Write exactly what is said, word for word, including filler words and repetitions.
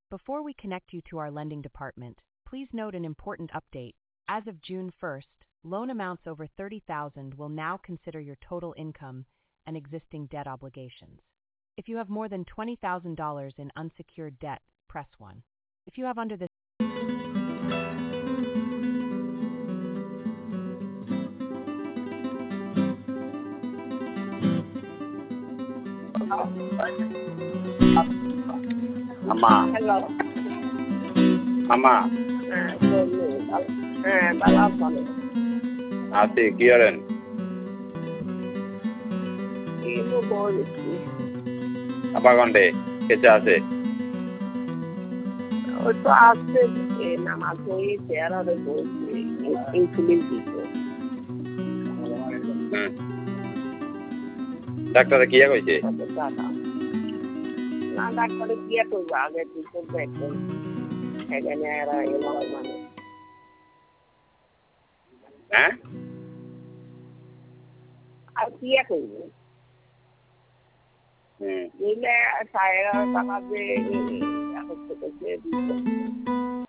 Before we connect you to our lending department, please note an important update. As of June first, loan amounts over thirty thousand dollars will now consider your total income and existing debt obligations. If you have more than twenty thousand dollars in unsecured debt, press one. If you have under this Mama, Hello. Mama, Ah, boleh. Ah, balas boleh. asik Kieran. Ibu boleh sih. Apa konde? Kecha আছে? ওই তো আছে এ নামাজ পড়ে চেহারা বলছে এই police দিত হুম। ডাক্তারে কি কইছে? না ডাক্তারে কি করবো আগে দিত দেখবেন এখানে এরা এলো মানে হ্যাঁ? আর কি করবো হুম। দিলে সাড়ে এগারোটা বাজে এখন থেকে দিত